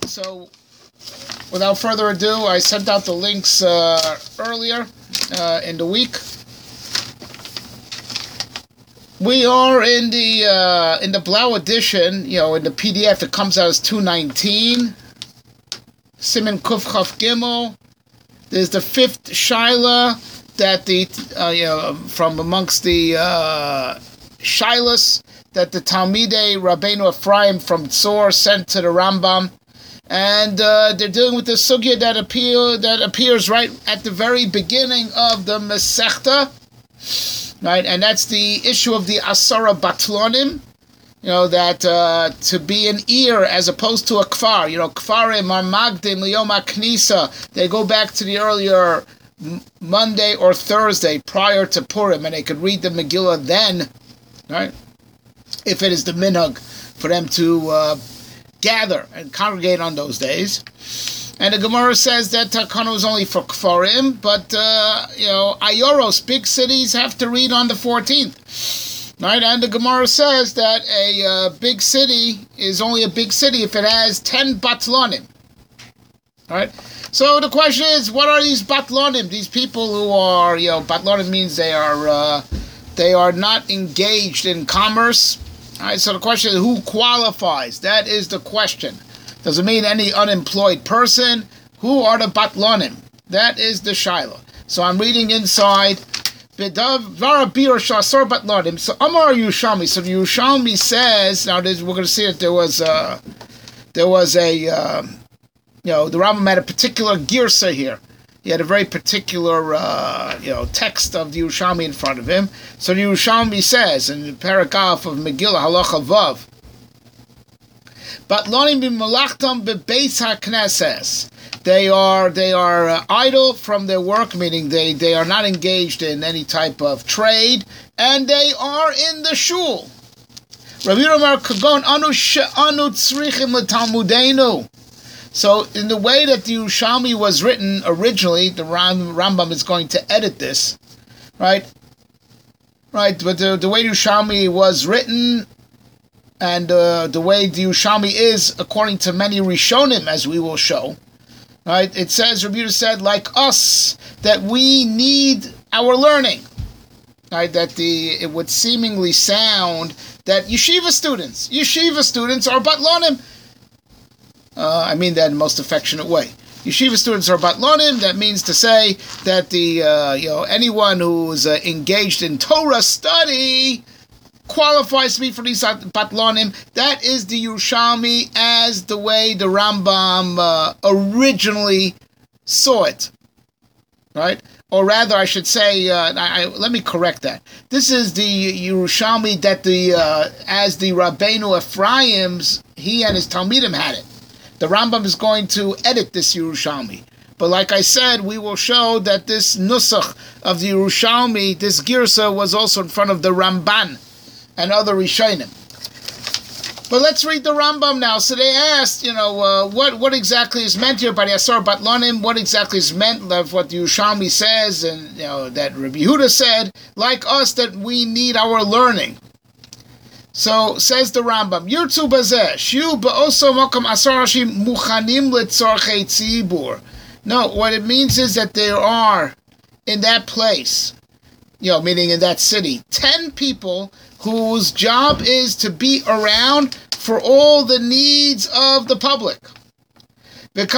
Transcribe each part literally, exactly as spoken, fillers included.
So, without further ado, I sent out the links uh, earlier uh, in the week. We are in the uh, in the Blau edition. You know, in the P D F, it comes out as two nineteen. Siman Kuf Chaf Gimel. There's the fifth Shaila that the uh, you know from amongst the uh, Shilas that the Talmidei Rabbeinu Ephraim from Tzor sent to the Rambam, and uh, they're dealing with the sugya that appear that appears right at the very beginning of the Masechta. Right, and that's the issue of the Asara Batlonim, you know, that uh, to be an ear as opposed to a kfar. You know, kfarim are magdim liyom knisa. They go back to the earlier Monday or Thursday prior to Purim, and they could read the Megillah then, right? If it is the minhag for them to uh, gather and congregate on those days. And the Gemara says that Takana is only for Kfarim, but, uh, you know, Ayoros, big cities, have to read on the fourteenth. Right? And the Gemara says that a uh, big city is only a big city if it has ten Batlonim. Right? So the question is, what are these Batlonim? These people who are, you know, Batlonim means they are, uh, they are not engaged in commerce. Right? So the question is, who qualifies? That is the question. Does it mean any unemployed person? Who are the Batlonim? That is the Shaila. So I'm reading inside. So Amar Yerushalmi. So the Yerushalmi says, now we're going to see that there was a, there was a, uh, you know, the Rambam had a particular girsa here. He had a very particular, uh, you know, text of the Yerushalmi in front of him. So the Yerushalmi says in the paragraph of Megillah Halacha Vav, Batlonim b'malachtam bebeis hakneses. They are they are uh, idle from their work, meaning they, they are not engaged in any type of trade, and they are in the shul. Rabbi Yomer Kagon anu she'anu tzrichim l'talmudenu. So in the way that the Yerushalmi was written originally, the Ram, Rambam is going to edit this, right? Right, but the, the way the Yerushalmi was written, and uh, the way the Yerushalmi is, according to many Rishonim, as we will show, right? It says, Rabbi Yehuda said, like us, that we need our learning, right? That the it would seemingly sound that yeshiva students, yeshiva students are batlonim. Uh, I mean that in the most affectionate way. Yeshiva students are batlonim. That means to say that the uh, you know anyone who is uh, engaged in Torah study qualifies to be for these batlonim. That is the Yerushalmi as the way the Rambam uh, originally saw it, right? Or rather, I should say, uh, I, I, let me correct that. This is the Yerushalmi that the uh, as the Rabbeinu Ephraim's, he and his Talmidim had it. The Rambam is going to edit this Yerushalmi. But like I said, we will show that this nusach of the Yerushalmi, this girsa, was also in front of the Ramban and other Rishonim. But let's read the Rambam now. So they asked, you know, uh, what what exactly is meant here by the Asar Batlonim? What exactly is meant of what the Yerushalmi says, and you know that Rabbi Yehuda said, like us, that we need our learning. So says the Rambam, Yirtzu bazeh shiu ba'oso makam asar rashim muchanim letzarchei tzibur. No, what it means is that there are in that place, you know, meaning in that city, ten people whose job is to be around for all the needs of the public. If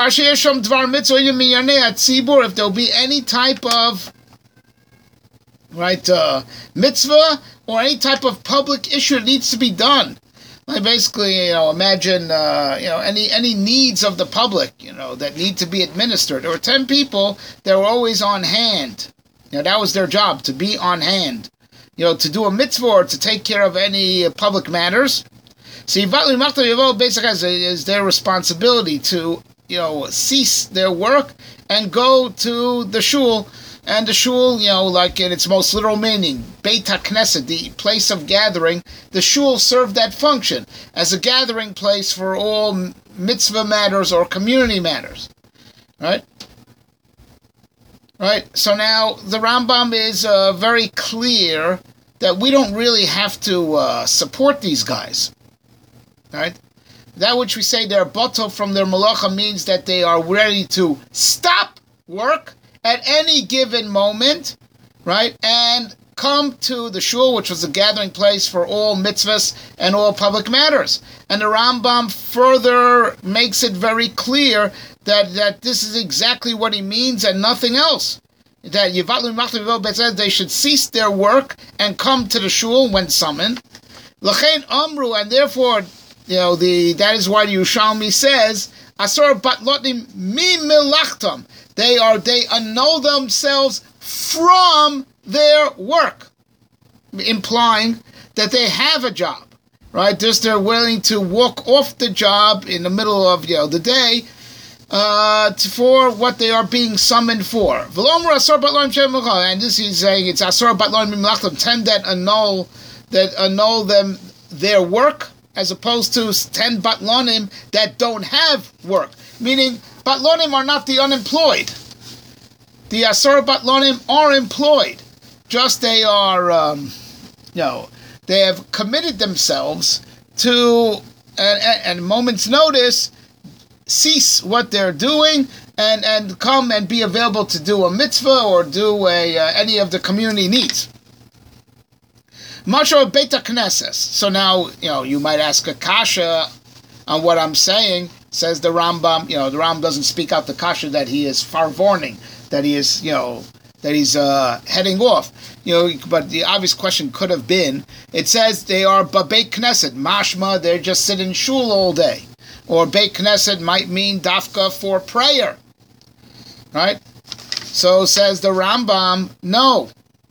there'll be any type of right uh, mitzvah or any type of public issue that needs to be done, like basically, you know, imagine uh, you know any any needs of the public, you know, that need to be administered. There were ten people that were always on hand. You know, that was their job, to be on hand. You know, to do a mitzvah or to take care of any public matters. So basically is their responsibility to, you know, cease their work and go to the shul. And the shul, you know, like in its most literal meaning, Beit HaKnesset, the place of gathering, the shul served that function as a gathering place for all mitzvah matters or community matters. Right? Right, so now the Rambam is uh, very clear that we don't really have to uh, support these guys, right? that which we say they're bottle from their malacha means that they are ready to stop work at any given moment, right? And come to the shul, which was a gathering place for all mitzvahs and all public matters. And the Rambam further makes it very clear that, that this is exactly what he means and nothing else. That they should cease their work and come to the shul when summoned. L'chein amru, and therefore, you know, the that is why the Yerushalmi says, Asor batlotim mi milachtam. They are they annul themselves from their work, implying that they have a job, right? Just they're willing to walk off the job in the middle of, you know, the day uh, for what they are being summoned for. And this he's saying it's asor batloim mimlachtam, ten that annul that annul them their work, as opposed to ten batlonim that don't have work. Meaning, batlonim are not the unemployed. The asor batlonim are employed. Just they are, um, you know, they have committed themselves to, at a moment's notice, cease what they're doing and, and come and be available to do a mitzvah or do a uh, any of the community needs. Masho Beit HaKnesses. So now, you know, you might ask a kasha on what I'm saying. Says the Rambam, you know, the Rambam doesn't speak out the kasha that he is farvorning, that he is, you know, that he's uh, heading off. You know, but the obvious question could have been, it says they are Beit Knesset, mashma, they're just sitting shul all day. Or Beit Knesset might mean dafka for prayer. Right? So says the Rambam, no.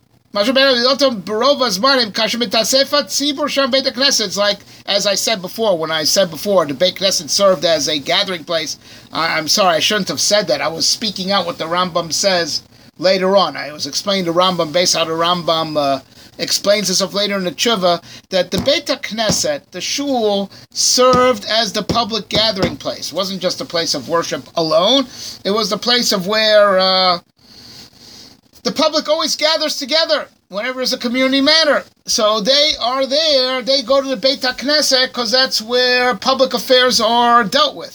It's like, as I said before, when I said before, the Beit Knesset served as a gathering place. I'm sorry, I shouldn't have said that. I was speaking out what the Rambam says later on. I was explaining the Rambam based how the Rambam uh, explains himself later in the Tshuva, that the Beit HaKnesset, the shul, served as the public gathering place. It wasn't just a place of worship alone. It was the place of where uh, the public always gathers together whenever there's a community matter. So they are there, they go to the Beit HaKnesset because that's where public affairs are dealt with.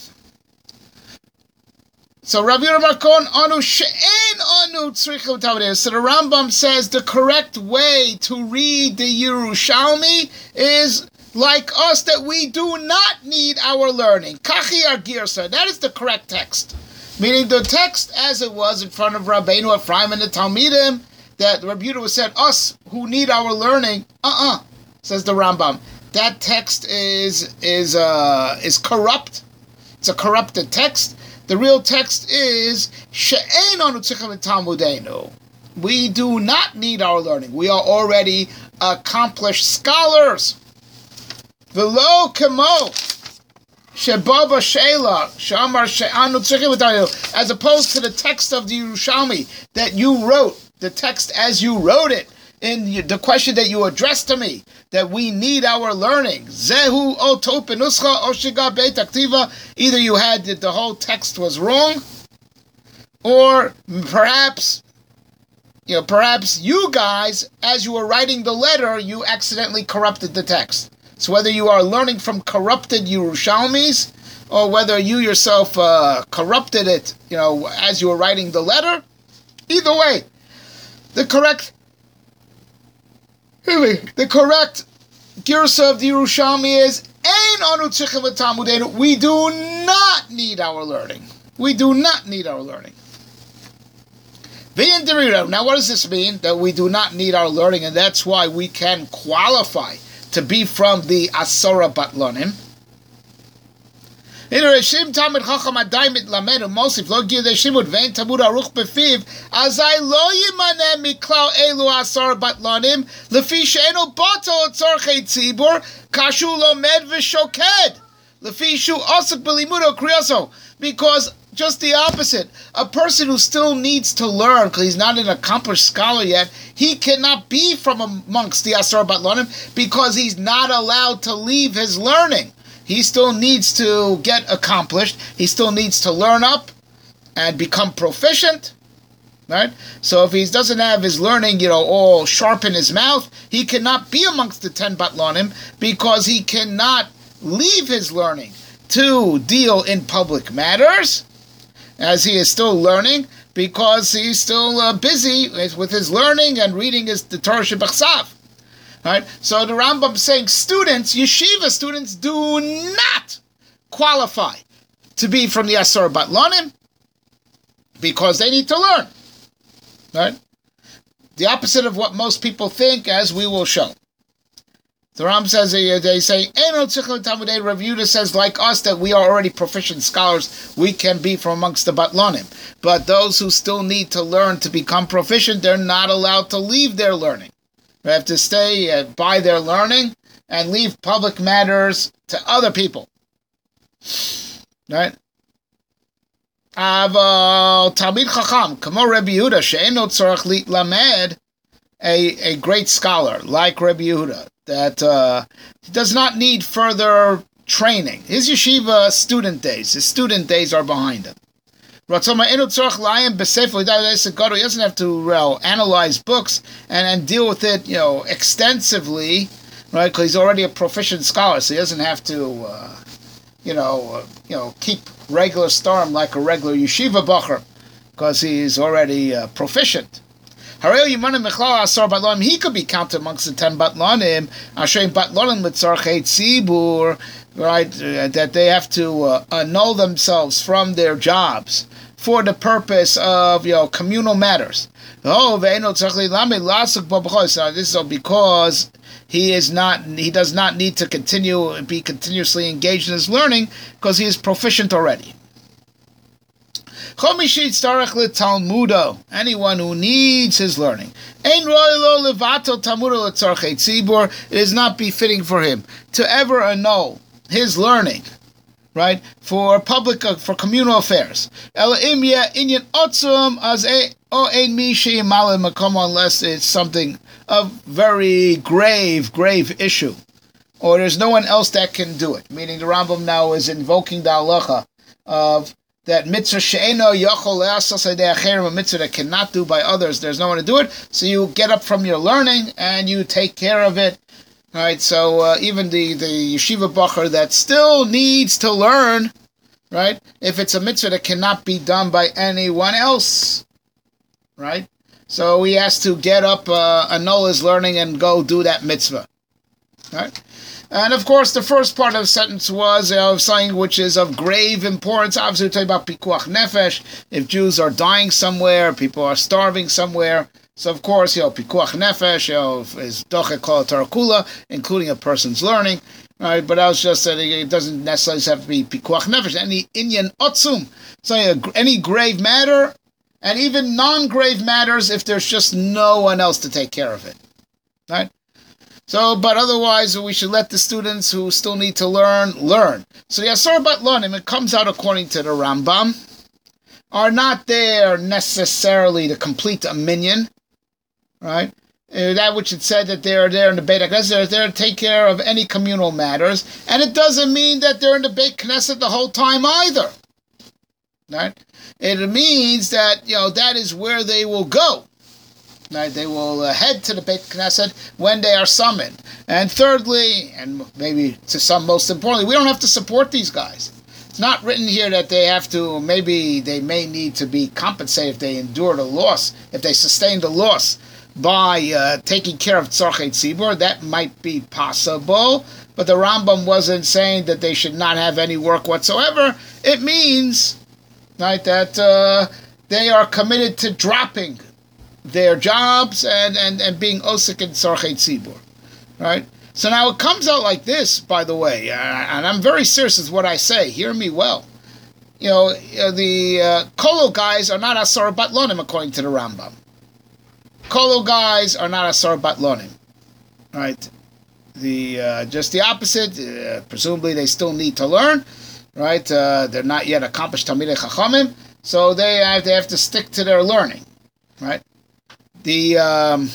So Rabbi Yehuda bar Kon anu she'en anu tzrichim tav. So the Rambam says the correct way to read the Yerushalmi is like us, that we do not need our learning. Kachi ar girsa. That is the correct text. Meaning the text as it was in front of Rabbeinu Ephraim and the Talmidim, that Rabbi Yehuda said, us who need our learning, uh-uh, says the Rambam. That text is is uh, is corrupt. It's a corrupted text. The real text is, She'ein anu tzrichim et talmudeinu. We do not need our learning. We are already accomplished scholars. V'lo kemo shebava sheila she'amar she'anu tzrichim et talmudeinu. As opposed to the text of the Yerushalmi that you wrote, the text as you wrote it, in the question that you addressed to me, that we need our learning. Zehu o to penuscha o shiga beit aktiva. Either you had that the whole text was wrong, or perhaps, you know, perhaps you guys, as you were writing the letter, you accidentally corrupted the text. So whether you are learning from corrupted Yerushalmis, or whether you yourself uh, corrupted it, you know, as you were writing the letter, either way, the correct The correct girsa of the Yerushalmi is, Ein anu tzrichim et talmudeinu. We do not need our learning. We do not need our learning. Now what does this mean? That we do not need our learning, and that's why we can qualify to be from the Asora Batlonim. In Reshim Talmud Chacham Adai Mitlamed Mosif Lo Gid Shimud Vein Talmud Aruch Befiv Azai Lo Yimaneh Miklau Elu Asar Batlanim Lefi She'enu Bato Tzorchei Tzibur Kashu Lomed V'Shoked Lefi Shu Osuk B'Limudo Kriyoso. Because just the opposite, a person who still needs to learn because he's not an accomplished scholar yet, he cannot be from amongst the Asar Batlanim because he's not allowed to leave his learning. He still needs to get accomplished. He still needs to learn up and become proficient, right? So if he doesn't have his learning, you know, all sharp in his mouth, he cannot be amongst the ten Batlonim because he cannot leave his learning. to deal in public matters, as he is still learning, because he's still uh, busy with his learning and reading his the Torah Shebachsav. Right? So the Rambam is saying students, yeshiva students, do not qualify to be from the Asar Batlanim because they need to learn. Right? The opposite of what most people think, as we will show. The Ram says, they say, Rav Yehuda says, like us, that we are already proficient scholars, we can be from amongst the Batlanim. But those who still need to learn to become proficient, they're not allowed to leave their learning. They have to stay uh, by their learning and leave public matters to other people. Right? Aval Talmid Chacham, Kamo Rabbi Yehuda, she'eno tzorach lamed, a a great scholar like Rabbi Yehuda, that uh, does not need further training. His yeshiva student days, his student days are behind him. He doesn't have to uh, analyze books and, and deal with it, you know, extensively, right? Because he's already a proficient scholar, so he doesn't have to, uh, you know, uh, you know, keep regular storm like a regular yeshiva bacher, because he's already uh, proficient. He could be counted amongst the ten batlanim, right? Uh, that they have to uh, annul themselves from their jobs for the purpose of, you know, communal matters. Oh, this is because he is not, he does not need to continue be continuously engaged in his learning because he is proficient already. Anyone who needs his learning, it is not befitting for him to ever annul his learning, right, for public, uh, for communal affairs. Unless it's something of very grave, grave issue, or there's no one else that can do it. Meaning the Rambam now is invoking the halacha of that mitzvah she'eno yachol le'asas adei acherim, a mitzvah that cannot do by others. There's no one to do it, so you get up from your learning and you take care of it. All right, so uh, even the, the yeshiva bacher that still needs to learn, right, if it's a mitzvah that cannot be done by anyone else, right, so he has to get up, uh, annul his learning and go do that mitzvah, right? And of course, the first part of the sentence was of something which is of grave importance. Obviously, we're talking about pikuach nefesh. If Jews are dying somewhere, people are starving somewhere. So, of course, you know, pikuach nefesh, you know, is doche kol tarakula, including a person's learning. Right? But I was just saying it doesn't necessarily have to be pikuach nefesh. Any inyan otzum, so any grave matter, and even non-grave matters, if there's just no one else to take care of it. Right? So, but otherwise, we should let the students who still need to learn, learn. So the Asar Batlanim, it comes out according to the Rambam, are not there necessarily to complete a minyan, right? Uh, that which it said that they are there in the Beit HaKnesset, they're there to take care of any communal matters, and it doesned mean that they're in the Beit Knesset the whole time either, right? It means that, you know, that is where they will go. Right, they will uh, head to the Beit Knesset when they are summoned. And thirdly, and maybe to some most importantly, we don't have to support these guys. It's not written here that they have to, maybe they may need to be compensated if they endured a loss, if they sustained a loss by uh, taking care of Tzorchei Tzibur. That might be possible, but the Rambam wasn't saying that they should not have any work whatsoever. It means, right, that uh, they are committed to dropping their jobs and, and, and being osik in Tzorchei Tzibur, right? So now it comes out like this, by the way, uh, and I'm very serious with what I say. Hear me well. You know, uh, the uh, Kolo guys are not Asar Batlanim according to the Rambam. Kolo guys are not Asar Batlanim, right? The uh, just the opposite. Uh, presumably, they still need to learn, right? Uh, they're not yet accomplished Talmidei Chachamim, so they have they have to stick to their learning, right? The um,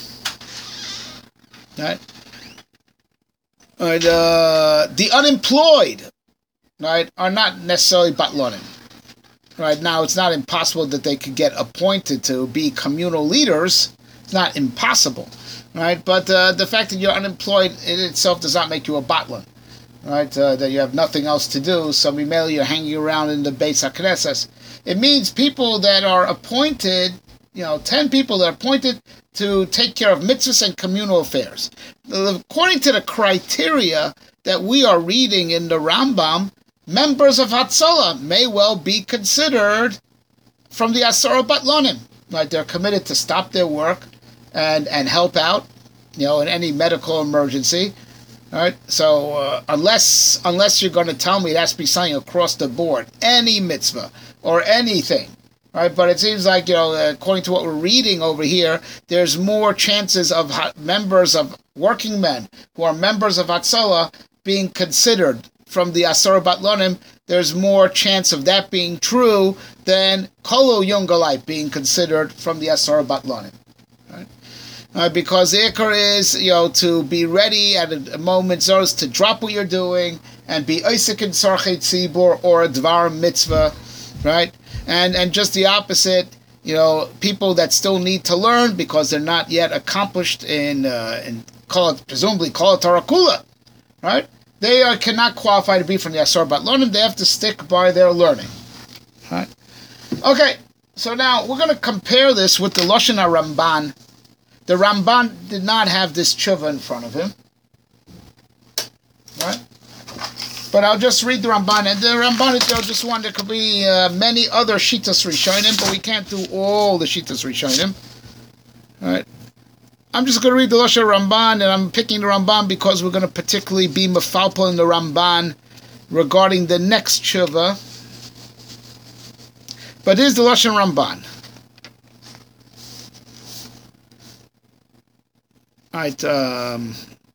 right, right uh, the unemployed, right, are not necessarily batlonim. Right now, it's not impossible that they could get appointed to be communal leaders. It's not impossible, right? But uh, the fact that you're unemployed in itself does not make you a batlon. right? Uh, that you have nothing else to do, so maybe you're hanging around in the Beis HaKnesses. It means people that are appointed, you know, ten people that are appointed to take care of mitzvahs and communal affairs. According to the criteria that we are reading in the Rambam, members of Hatzalah may well be considered from the Asara Batlonim. Right? They're committed to stop their work and, and help out, you know, in any medical emergency. All right, so uh, unless unless you're going to tell me it has to be something across the board, any mitzvah or anything, right? But it seems like, you know, according to what we're reading over here, there's more chances of ha- members of working men who are members of Hatzalah being considered from the Asara Batlonim. There's more chance of that being true than Kolo Yungalite being considered from the Asara Batlonim. Uh, because the ikar is, you know, to be ready at a, a moment's notice to drop what you're doing and be oisik in sarchet tzibur or a dvar mitzvah, right? And and just the opposite, you know, people that still need to learn because they're not yet accomplished in uh, in call it presumably call it Torah Kula, right? They uh, cannot qualify to be from the Asar Batlonim. They have to stick by their learning, right? Okay, so now we're going to compare this with the Lashon HaRamban. The Ramban did not have this tshuva in front of him, right? But I'll just read the Ramban. And the Ramban is, you know, just one. There could be uh, many other Shitas Rishonim, but we can't do all the Shitas Rishonim, right? I'm just going to read the Lashon Ramban, and I'm picking the Ramban because we're going to particularly be mefalpel in the Ramban regarding the next tshuva. But this is the Lashon Ramban. Right, um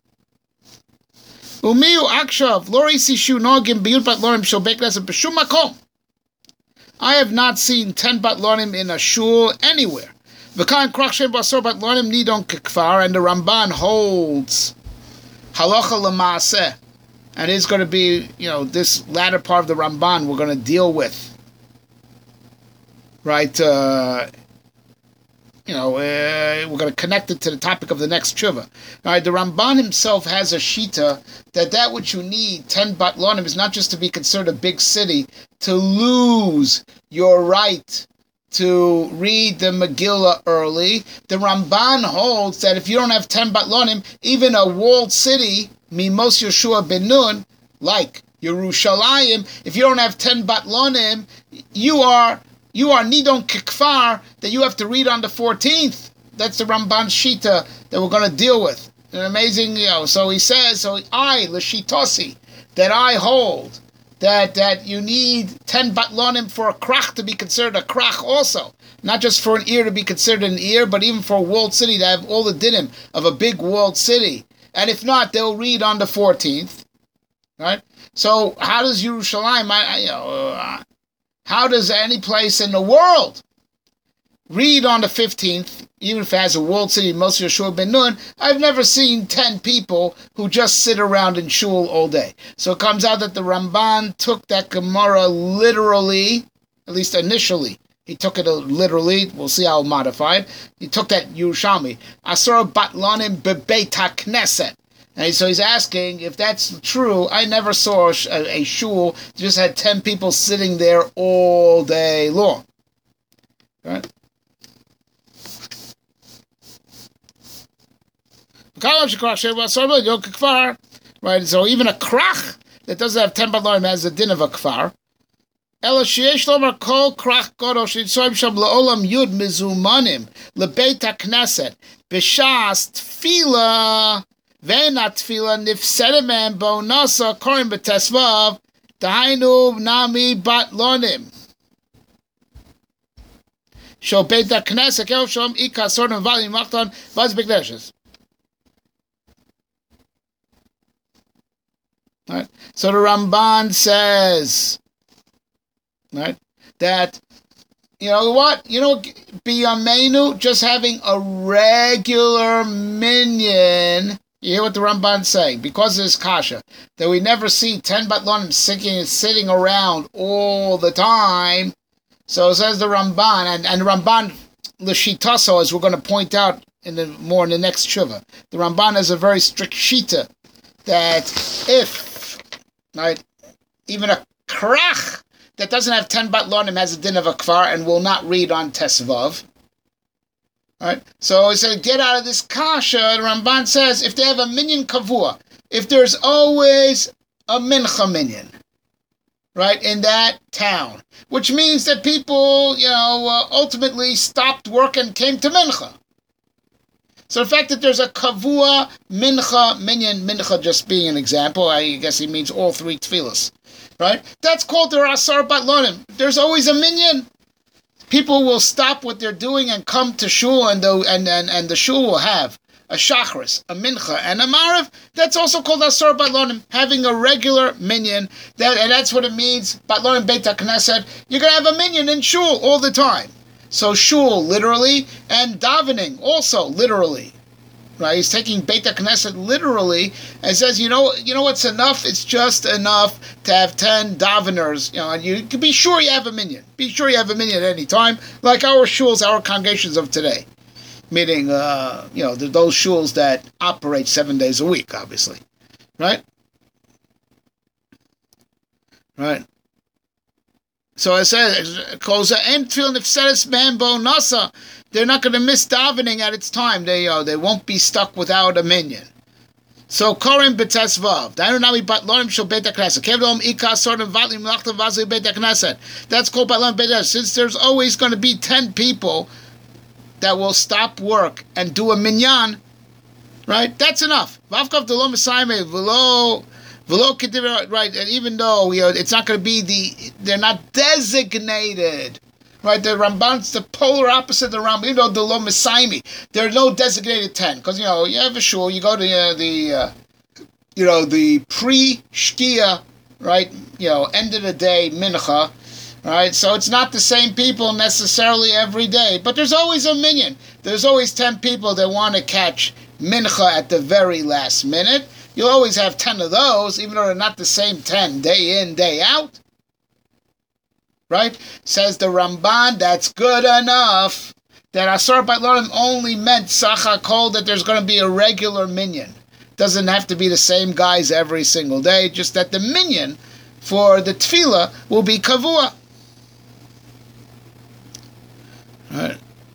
Umiu Akshav, Lori Sishu Nogim Biyut Batlonim Shel Beknes B'Shum Makom. I have not seen ten Batlonim in a shul anywhere. V'kan Krach Shem Basor Batlonim Nidon Kekfar, and the Ramban holds Halacha L'Maaseh, and it's going to be, you know, this latter part of the Ramban we're going to deal with, right? Uh, You know, uh, we're going to connect it to the topic of the next tshuva. All right, the Ramban himself has a shita that that which you need, ten batlonim, is not just to be considered a big city, to lose your right to read the Megillah early. The Ramban holds that if you don't have ten batlonim, even a walled city, Mimos Yeshua ben Nun, like Yerushalayim, if you don't have ten batlonim, you are... You are Nidon Kikfar, that you have to read on the fourteenth. That's the Ramban Shita that we're going to deal with. An amazing, you know, so he says, so I, L'Shitosi, that I hold, that that you need ten batlonim for a krach to be considered a krach also. Not just for an ear to be considered an ear, but even for a walled city to have all the dinim of a big walled city. And if not, they'll read on the fourteenth. Right? So how does Yerushalayim, I, you know... Uh, How does any place in the world read on the fifteenth, even if it has a walled city, Moshe Yeshua ben Nun? I've never seen ten people who just sit around in shul all day. So it comes out that the Ramban took that Gemara literally, at least initially. He took it literally. We'll see how modified. He took that Yerushalmi. Asar batlonim bebeit HaKnesset. And so he's asking, if that's true, I never saw a, a shul just had ten people sitting there all day long. Right? Right, so even a krach that doesn't have ten batlonim has the din of a kfar. Ela sheyesh lomar kol krach gadol shenitzayim sham leolam yud mizumanim lebeit hakneset b'shas tefila ve'ena tefila nifsedem bo nasa korim b'tesvav dahainu nami batlonim shel beit hakneset kel shalom ika sortim valim machtan vaz b'kneshes. Right. So the Ramban says, right, that, you know what, you know, biyamenu, just having a regular minyan, you hear what the Ramban's saying, because of this kasha, that we never see ten batlonim sitting, sitting around all the time. So says the Ramban, and, and the Ramban, l'shitaso, as we're going to point out in the more in the next tshuva, the Ramban has a very strict shita, that if right? Even a krach that doesn't have ten batlonim has a din of a kfar and will not read on tesvav. Right? So he said, get out of this kasha. The Ramban says, if they have a minyan kavua, if there's always a mincha minyan, right, in that town, which means that people, you know, uh, ultimately stopped work and came to mincha. So the fact that there's a kavua, mincha, minyan, mincha just being an example, I guess he means all three tefillas, right? That's called the asar batlonim. There's always a minyan. People will stop what they're doing and come to shul, and the and, and, and the shul will have a shachris, a mincha, and a mariv. That's also called asar batlonim, having a regular minyan. That and that's what it means. Batlonim beit haknesset. You're gonna have a minyan in shul all the time. So shul literally, and davening also literally. Right? He's taking Beit HaKnesset literally and says, you know, you know what's enough? It's just enough to have ten daveners. You know, and you can be sure you have a minyan. Be sure you have a minyan at any time, like our shuls, our congregations of today. Meaning, uh, you know, those shuls that operate seven days a week, obviously. Right? Right. So it says, they're not going to miss davening at its time. They uh, they won't be stuck without a minyan. So Korim b'tesvav. Dainunami batlonim shel beit haknesset. Kevdom ikah sortim vatlim lachtav vazu beit haknesset. That's called batlonim beit haknesset. Since there's always going to be ten people that will stop work and do a minyan, right? That's enough. Vavkav delo mesayme v'lo v'lo kediv. Right, and even though you know it's not going to be the, they're not designated. Right, the Ramban's the polar opposite of the Rambam. You know, the Lo Mesaimi. There are no designated ten. Because, you know, you have a shul, you go to uh, the, uh, you know, the pre-Shkia, right, you know, end of the day, mincha, right? So it's not the same people necessarily every day. But there's always a minyan. There's always ten people that want to catch mincha at the very last minute. You'll always have ten of those, even though they're not the same ten day in, day out. Right? Says the Ramban, that's good enough. That Asar Batlonim only meant Sacha Kol, that there's going to be a regular minyan. Doesn't have to be the same guys every single day, just that the minyan for the tefillah will be kavua. Right.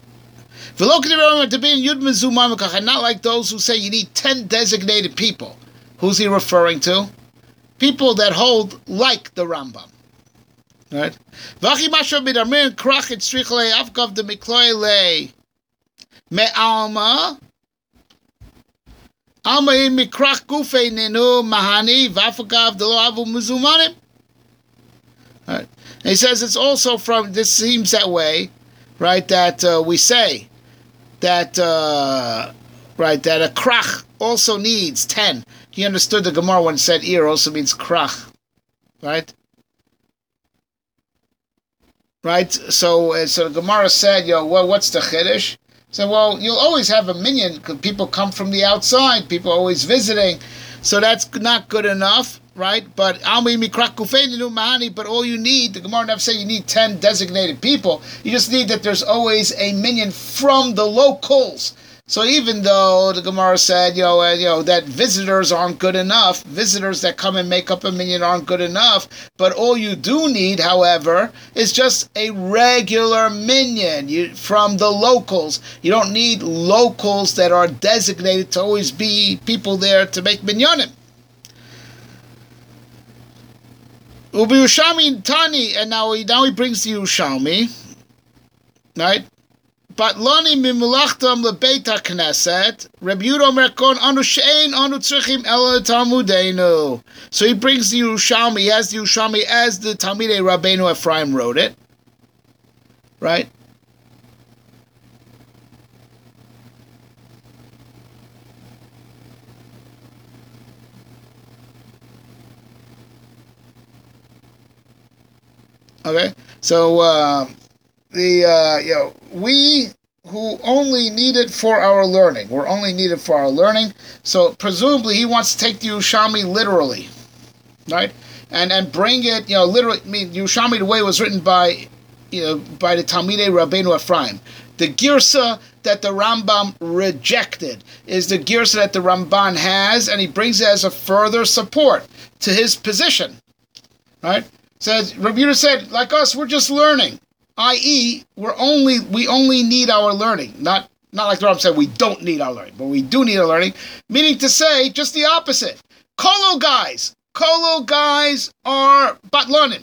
Not like those who say you need ten designated people. Who's he referring to? People that hold like the Rambam. Right? Vachi masho bidamin krachet strichle afgav de mikloile me alma alma in mikrach gufe nenu mahani vafagav de lo avu muzumanim. Right? He says it's also from, this seems that way, right? That uh, we say that uh, right that a krach also needs ten. He understood the Gemara when it said ear also means krach, right? Right, so uh, so the Gemara said, "Yo, well, what's the chiddush?" So, well, you'll always have a minyan because people come from the outside. People are always visiting, so that's not good enough, right? But but all you need, the Gemara never say you need ten designated people. You just need that there's always a minyan from the locals. So even though the Gemara said, you know, uh, you know, that visitors aren't good enough, visitors that come and make up a minyan aren't good enough, but all you do need, however, is just a regular minyan you, from the locals. You don't need locals that are designated to always be people there to make minyanim. Ubi Yerushalmi Tani, and now he, now he brings the Yerushalmi, right? But Lani mimulachtam lebeit haknesset, Reb Yehuda Omer kon anu she'ein anu tzrichim ela talmudenu. So he brings the Yerushalmi, he has the Yerushalmi as the Talmidei Rabbeinu Ephraim wrote it, right? Okay, so uh, the uh, you know we who only need it for our learning, we're only needed for our learning. So presumably he wants to take the Yerushalmi literally, right? And and bring it, you know, literally. I mean, Yerushalmi the way it was written by, you know, by the Talmidei Rabbeinu Ephraim. The Girsa that the Rambam rejected is the girsa that the Ramban has, and he brings it as a further support to his position. Right? Says Rabbi Yehuda said, like us, we're just learning. that is, we're only we only need our learning. Not not like the Rambam said we don't need our learning, but we do need our learning. Meaning to say, just the opposite. Kolo guys, Kolo guys are batlanim.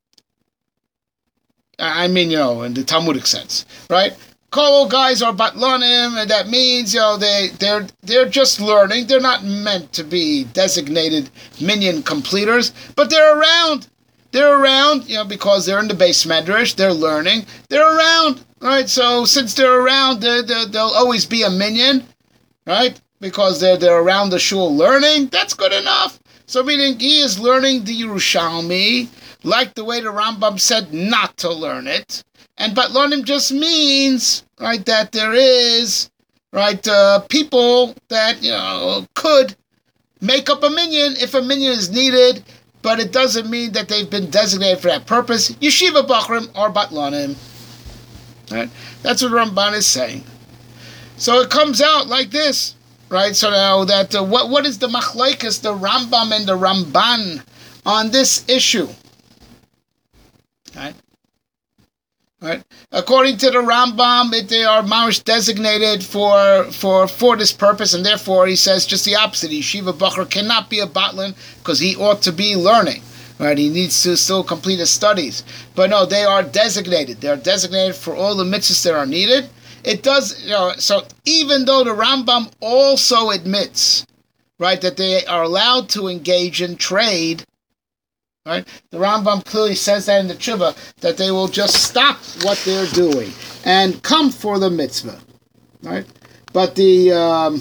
I mean, you know, in the Talmudic sense, right? Kolo guys are batlanim, and that means, you know, they they're they're just learning. They're not meant to be designated minyan completers, but they're around. They're around, you know, because they're in the base medrash. They're learning. They're around, right? So since they're around, they're, they're, they'll always be a minyan, right? Because they're they're around the shul learning. That's good enough. So meaning he is learning the Yerushalmi, like the way the Rambam said not to learn it. And batlanim just means, right, that there is, right, uh, people that, you know, could make up a minyan if a minyan is needed, but it doesn't mean that they've been designated for that purpose. Yeshiva bachrim or batlanim. Right? That's what Ramban is saying. So it comes out like this, right? So now that, uh, what what is the machlokes, the Rambam and the Ramban on this issue? Right? Right. According to the Rambam, it, they are mamish designated for for for this purpose, and therefore he says just the opposite. Yeshiva Bachar cannot be a batlin because he ought to be learning. Right, he needs to still complete his studies. But no, they are designated. They are designated for all the mitzvahs that are needed. It does, you know. So even though the Rambam also admits, right, that they are allowed to engage in trade. Right? The Rambam clearly says that in the Tshuva, that they will just stop what they're doing and come for the mitzvah. Right? But the... Um,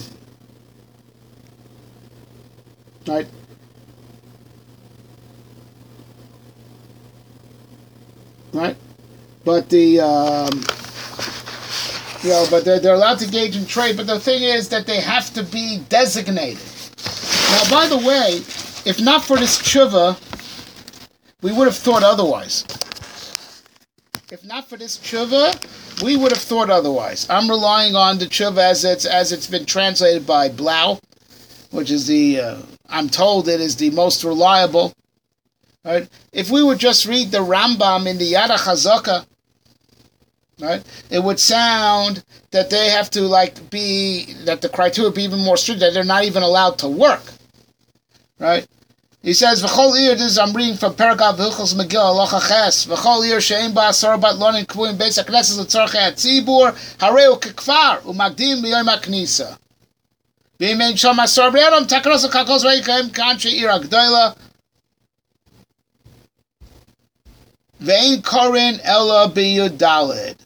right? Right? But the... Um, you know, but they're, they're allowed to engage in trade, but the thing is that they have to be designated. Now, by the way, if not for this Tshuva, we would have thought otherwise. If not for this tshuva, we would have thought otherwise. I'm relying on the tshuva as it's as it's been translated by Blau, which is the uh, I'm told it is the most reliable. Right? If we would just read the Rambam in the Yad HaChazaka, right, it would sound that they have to like be that the criteria would be even more strict, that they're not even allowed to work. Right? He says, "V'chol ir." This is, I'm reading from Perakav Hilchos Megillah Halacha Ches. V'chol ir she'ein ba asar batlonim kvuim beis hakneses l'tzorchei hatzibur hareu kekfar u'magdim b'yom haknisa. V'im ein sham asar b'yadam takanos l'kakos v'yikaim k'anshe ir hagdola. V'ein korin ela b'yud daled.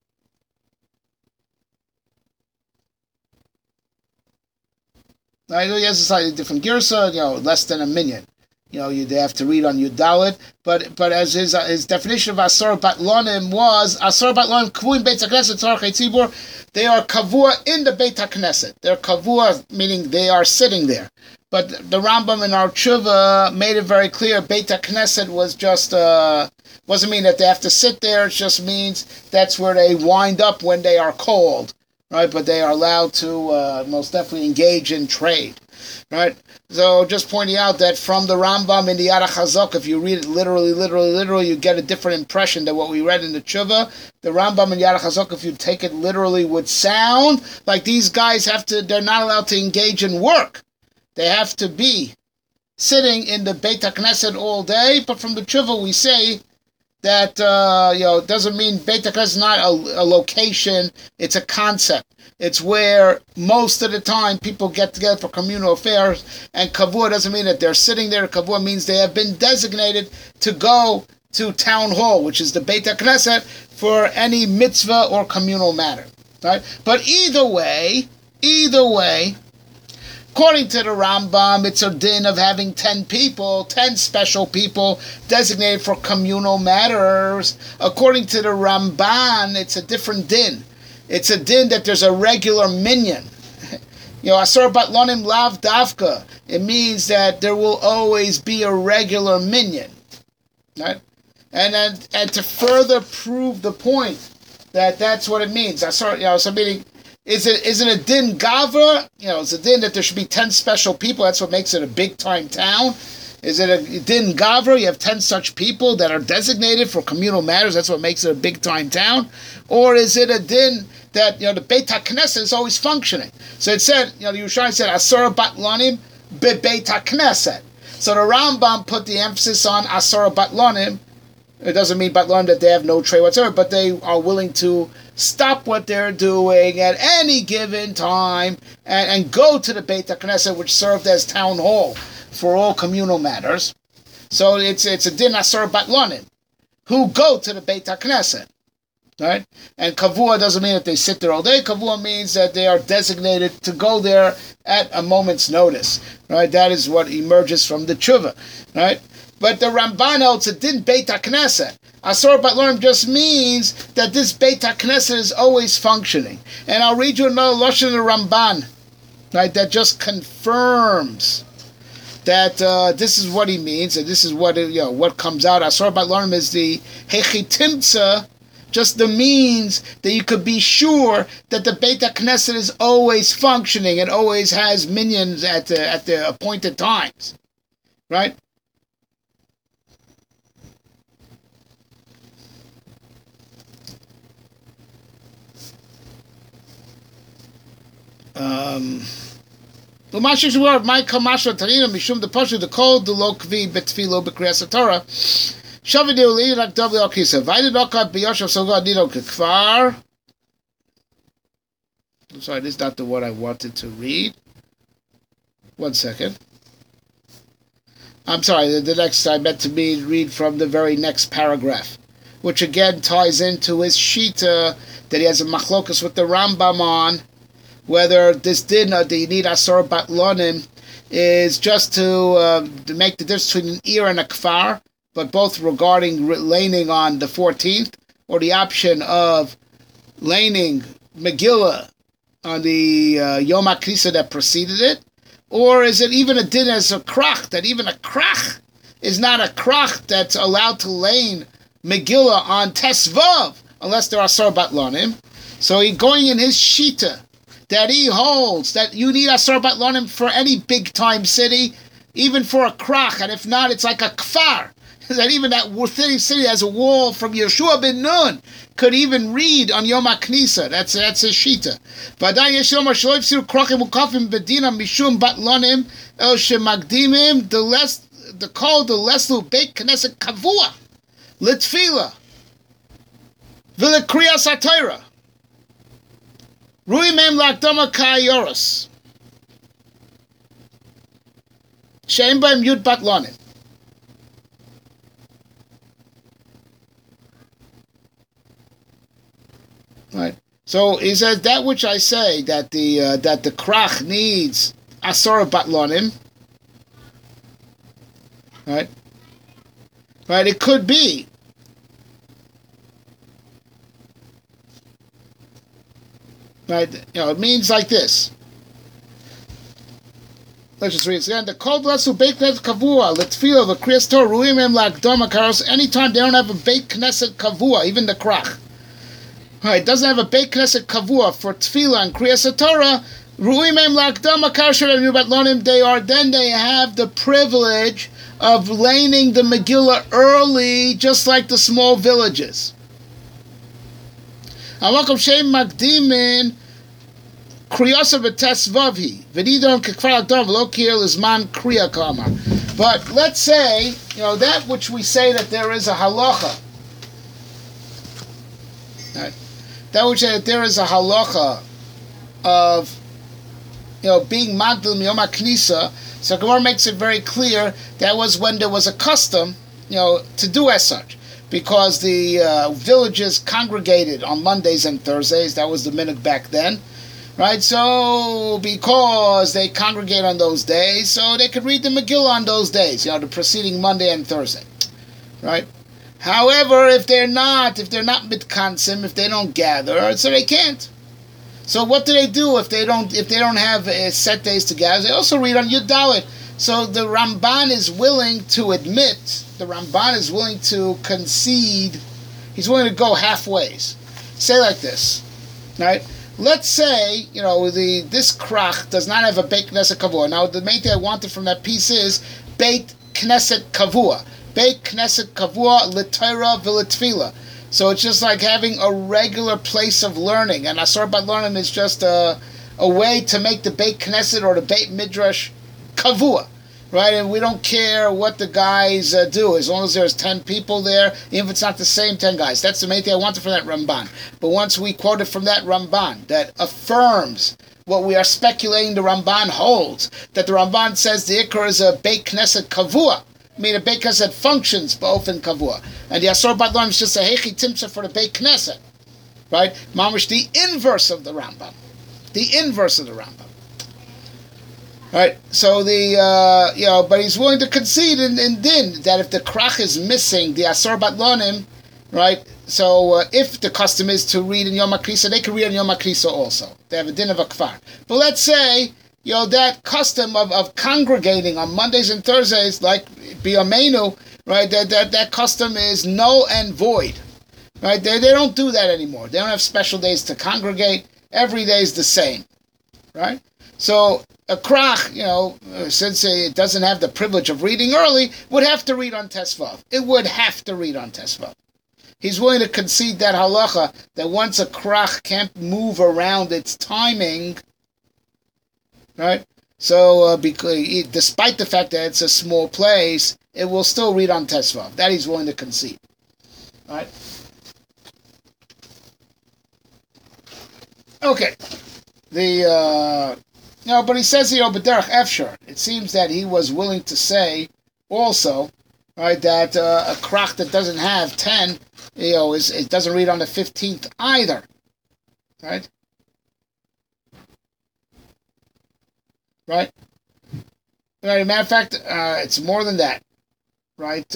Right, he has a slightly different girsa, you know, less than a minyan. You know, you they have to read on Yudalit, but but as his uh, his definition of asar batlonim was asar batlonim kvuim beit hakneset tzarchei tzibur. They are kavua in the beit hakneset. They're kavua, meaning they are sitting there. But the Rambam in our tshuva made it very clear. Beit hakneset was just uh doesn't mean that they have to sit there. It just means that's where they wind up when they are called. Right, but they are allowed to uh, most definitely engage in trade, right? So just pointing out that from the Rambam in the Yad HaChazak, if you read it literally, literally, literally, you get a different impression than what we read in the Tshuva. The Rambam in Yad HaChazak, if you take it literally, would sound like these guys have to, they're not allowed to engage in work. They have to be sitting in the Beit HaKnesset all day, but from the Tshuva we say that, uh, you know, it doesn't mean Beit HaKnesset is not a, a location, it's a concept. It's where most of the time people get together for communal affairs, and Kavua doesn't mean that they're sitting there. Kavua means they have been designated to go to town hall, which is the Beit HaKnesset, for any mitzvah or communal matter. Right? But either way, either way, according to the Rambam, it's a din of having ten people, ten special people designated for communal matters. According to the Ramban, it's a different din. It's a din that there's a regular minyan. You know, asar batlonim lav davka. It means that there will always be a regular minyan. Right? And then, and to further prove the point that that's what it means. Asar, you know, so meaning, Is it is it a din gavra? You know, it's a din that there should be ten special people. That's what makes it a big time town. Is it a din gavra? You have ten such people that are designated for communal matters. That's what makes it a big time town. Or is it a din that, you know, the Beit HaKnesset is always functioning? So it said, you know, the Yerushalmi said Asara Batlanim be Beit HaKnesset. So the Rambam put the emphasis on Asara Batlanim. It doesn't mean Batlanim that they have no trade whatsoever, but they are willing to stop what they're doing at any given time and, and go to the Beit HaKnesset, which served as town hall for all communal matters. So it's it's a din asar batlanim who go to the Beit HaKnesset, right? And kavua doesn't mean that they sit there all day. Kavua means that they are designated to go there at a moment's notice, right? That is what emerges from the tshuva, right? But the Ramban holds a din Beit HaKnesset. Asar Batlanim just means that this Beit HaKnesset is always functioning. And I'll read you another Lashon of the Ramban, right, that just confirms that uh, this is what he means, and this is what it, you know, what comes out. Asar Batlanim is the Hechitimtza, just the means that you could be sure that the Beit HaKnesset is always functioning and always has minions at the, at the appointed times, right? Um, my kamasha tarina mishum the pashu the cold the lokvi betfilo bekriyas Torah shavidi uli like double okisa vayid okat biyoshav sogad nino kekfar. I'm sorry, this is not the one I wanted to read. One second. I'm sorry, the, the next I meant to be read from the very next paragraph, which again ties into his shita that he has a machlokas with the Rambam on, whether this din of the need asar batlanim is just to, uh, to make the difference between an ir and a kfar, but both regarding laning on the fourteenth, or the option of laning Megillah on the uh, Yom HaKnisa that preceded it, or is it even a din as a krach, that even a krach is not a krach that's allowed to lane Megillah on Tesvav, unless there are asar batlanim. So he going in his shita, that he holds that you need asar batlanim for any big-time city, even for a krach, and if not, it's like a kfar. That even that city has a wall from Yeshua ben Nun could even read on Yom HaKnisa. That's that's his shita. V'aday yesh lomar shelo yifsiru krachim ukafim bedinam mishum batlanim el shemagdimim the less the call the leslu beit knesset kavua litfila v'lekriyas haTorah. Rui mem lakdama kayoros. Shein b'hem yud batlanim. Right. So he says that which I say that the uh, that the krach needs asar batlanim. Right. Right. It could be. Right, you know, it means like this. Let's just read it again. The kol blasu beit knesset kavua letfila the kriyas Torah ruim em lakdama karos. Anytime they don't have a beit knesset kavua, even the krach, right, doesn't have a beit knesset kavua for tefillah and kriyas Torah, ruim em lakdama karos shel batlanim. They are then they have the privilege of laning the Megillah early, just like the small villages. Amakom shem magdimin. But let's say, you know, that which we say that there is a halacha, right? That which say that there is a halacha of, you know, being magdal Yom HaKnisa. So Gemara makes it very clear that was when there was a custom, you know, to do as such, because the uh, villages congregated on Mondays and Thursdays. That was the minhag back then. Right, so because they congregate on those days, so they could read the Megillah on those days, you know, the preceding Monday and Thursday, right? However, if they're not, if they're not mitkansim, if they don't gather, so they can't. So what do they do if they don't, if they don't have uh, set days to gather? They also read on Yud Dalet. So the Ramban is willing to admit, the Ramban is willing to concede, he's willing to go halfways. Say like this, right? let's say, you know, the this krach does not have a Beit Knesset Kavua. Now, the main thing I wanted from that piece is Beit Knesset Kavua. Beit Knesset Kavua l'Torah v'letfila. So it's just like having a regular place of learning. And Asar Bat Learning is just a, a way to make the Beit Knesset or the Beit Midrash Kavua. Right, and we don't care what the guys uh, do, as long as there's ten people there, even if it's not the same ten guys. That's the main thing I wanted from that Ramban. But once we quoted from that Ramban that affirms what we are speculating the Ramban holds, that the Ramban says the Ikar is a Beit Knesset Kavua, I mean a Beit Knesset functions Ba'ofen Kavua, and the Asor Bat Learning is just a Hechi Timsa for the Beit Knesset, right? Mamish, the inverse of the Rambam, the inverse of the Rambam. Right, so the uh, you know, but he's willing to concede in, in din that if the krach is missing the Asor Bat Learning, right? So uh, if the custom is to read in Yom HaKrisa, they can read in Yom HaKrisa also. They have a din of a kfar. But let's say, you know, that custom of, of congregating on Mondays and Thursdays, like B'Yameinu, right? That that that custom is null and void, right? They they don't do that anymore. They don't have special days to congregate. Every day is the same, right? So a krach, you know, since it doesn't have the privilege of reading early, would have to read on Tesvav. It would have to read on Tesvav. He's willing to concede that halacha, that once a krach can't move around its timing, right? So, uh, because, despite the fact that it's a small place, it will still read on Tesvav. That he's willing to concede, right? Okay. The, uh... No, but he says here, B'derech Efshar. It seems that he was willing to say also, right, that uh, a krach that doesn't have ten, you know, is it doesn't read on the fifteenth either, right? Right. Right. Matter of fact, uh, it's more than that, right?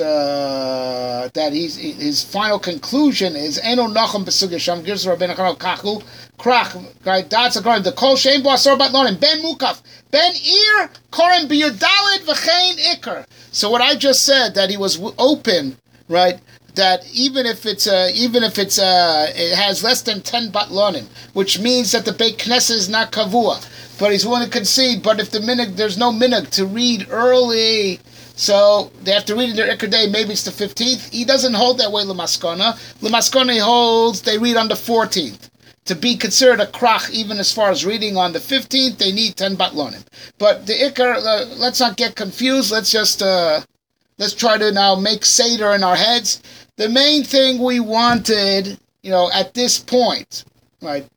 Uh, that he's his final conclusion is Eno Nachum B'Sugya Sham gives Rabbeinu Chanel Kachu. Krach, right? That's according to Kol Shein Bo Asor Bat Learning Ben Mukaf Ben Ir Koren B'Yudalid V'Chein Iker. So what I just said, that he was open, right? That even if it's uh, even if it's uh, it has less than ten Bat Learning, which means that the Beit Knesset is not Kavua, but he's willing to concede. But if the minhag, there's no minhag to read early, so they have to read in their Iker day. Maybe it's the fifteenth. He doesn't hold that way. L'maskona, L'maskona holds they read on the fourteenth. To be considered a krach, even as far as reading on the fifteenth, they need ten Bat Learning. But the Iker, uh, let's not get confused. Let's just, uh, let's try to now make Seder in our heads. The main thing we wanted, you know, at this point, right,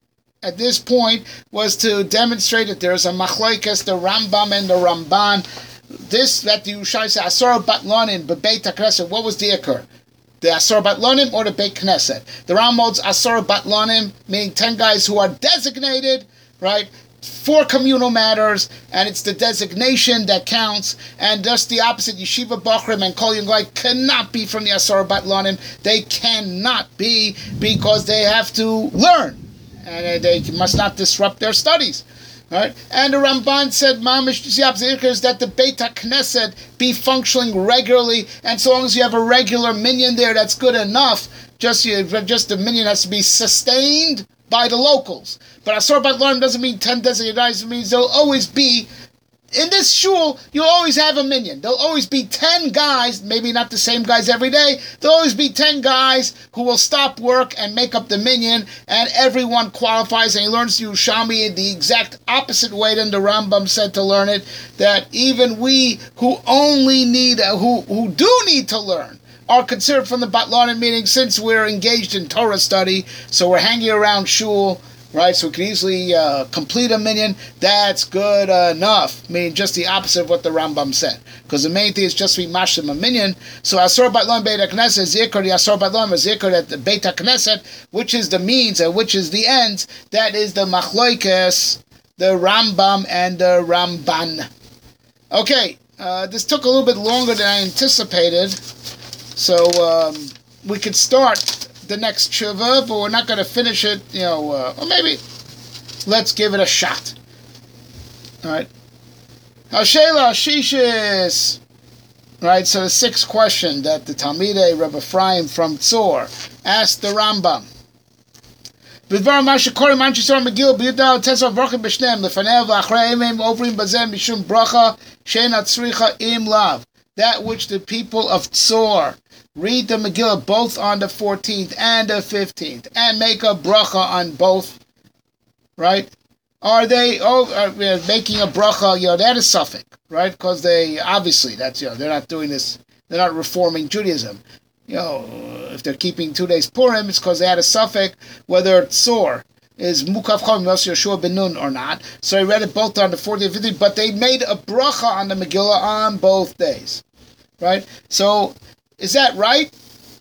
at this point, was to demonstrate that there's a machlokes, the Rambam and the Ramban. This, that the Yerushalmi said, Asor Bat Learning, B'Beit HaKnesset, what was the Iker? The Asor Bat Learning or the Beit Knesset? The Ram holds Asor Bat Learning, meaning ten guys who are designated, right, for communal matters, and it's the designation that counts. And just the opposite, Yeshiva Bachrim and Kol Yungai cannot be from the Asor Bat Learning. They cannot be, because they have to learn, and they must not disrupt their studies. Right? And the Ramban said, Mamish is that the Beit HaKnesset be functioning regularly, and so long as you have a regular minyan there, that's good enough. Just, you, just the minyan has to be sustained by the locals. But Asor Bat Learning doesn't mean ten designated guys. It means there'll always be, in this shul, you'll always have a minyan. There'll always be ten guys, maybe not the same guys every day. There'll always be ten guys who will stop work and make up the minyan, and everyone qualifies, and he learns Yerushalmi in the exact opposite way than the Rambam said to learn it, that even we who only need, who, who do need to learn, are considered from the Bat Learning, meaning since we're engaged in Torah study, so we're hanging around shul, right, so we can easily uh, complete a minyan, that's good enough. Meaning just the opposite of what the Rambam said. Because the main thing is just to be mashlim a minyan. So Asor Bat Learning Beit HaKnesset, Zikr, the Asor Bat Learning, Zikr at the Beit HaKnesset, which is the means and which is the end, that is the machlokes, the Rambam and the Ramban. Okay, uh, this took a little bit longer than I anticipated, so um, we could start the next tshuva, but we're not going to finish it, you know, uh, or maybe let's give it a shot. All right. Hashela Shishis. Right, so the sixth question that the Talmidei Rebbe Ephraim from Tzor asked the Rambam. בדבר מה שקוראים אנשי ישראל מגיל בי"ד תשע ברוכים בשניהם לפניהם ואחריהם הם עוברים בזה משום ברכה שאין הצריכה עם לאו. That which the people of Tzor read the Megillah both on the fourteenth and the fifteenth and make a bracha on both, right? Are they oh, are making a bracha, you know, that is suffix, right? Because they, obviously, that's, you know, they're not doing this, they're not reforming Judaism. You know, if they're keeping two days Purim, it's because they had a suffix, whether Tzor is Mukav Chom Yosef Yeshua ben Nun or not. So I read it both on the fourteenth and fifteenth, but they made a bracha on the Megillah on both days. Right? So, is that right?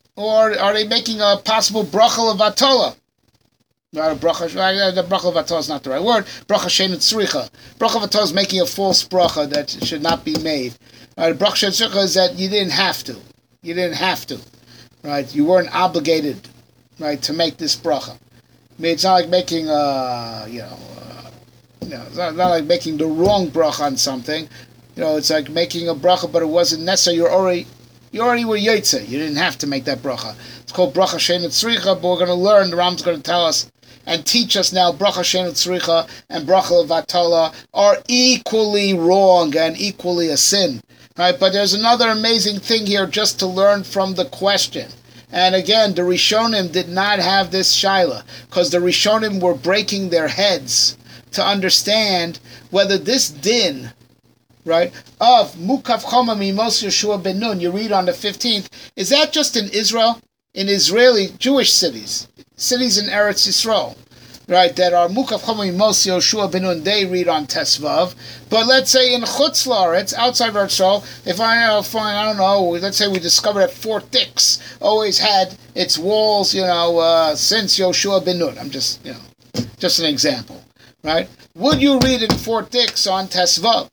Or are they making a possible bracha of Atola? Not a bracha, the bracha of Atola is not the right word. Bracha shein tzricha. Bracha of Atola is making a false bracha that should not be made. Right? Bracha shein tzricha is that you didn't have to. You didn't have to. Right? You weren't obligated, right, to make this bracha. I mean, it's not like making a, you know, uh, you know, it's not, not like making the wrong bracha on something. You know, it's like making a bracha, but it wasn't necessary. You're already, you already were yotze. You didn't have to make that bracha. It's called bracha shein tzricha, but we're going to learn. The Rambam's going to tell us and teach us now. Bracha shein tzricha and bracha levatala are equally wrong and equally a sin, right? But there's another amazing thing here, just to learn from the question. And again, the Rishonim did not have this shaila because the Rishonim were breaking their heads to understand whether this din, right, of Mukav Choma Mimos Yeshua ben Nun, you read on the fifteenth, is that just in Israel? In Israeli Jewish cities, cities in Eretz Yisrael, right, that are Mukav Choma Mimos Yeshua ben Nun, they read on Tesvav. But let's say in Chutz La'aretz, outside of Eretz Yisrael, if I uh, find, I don't know, let's say we discovered that Fort Dix always had its walls, you know, uh, since Yeshua ben Nun. I'm just, you know, just an example, right? Would you read in Fort Dix on Tesvav?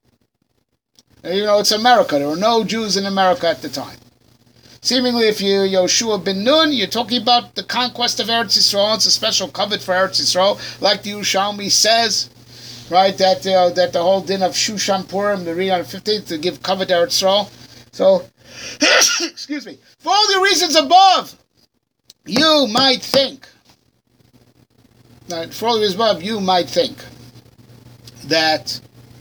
You know, it's America. There were no Jews in America at the time. Seemingly, if you Yoshua ben Nun, you're talking about the conquest of Eretz Yisrael. It's a special covet for Eretz Yisrael, like the Yerushalmi says, right? That uh, that the whole din of Shushan Purim, the read on the fifteenth, to give covet to Eretz Yisrael. So, excuse me. For all the reasons above, you might think, for all the reasons above, you might think that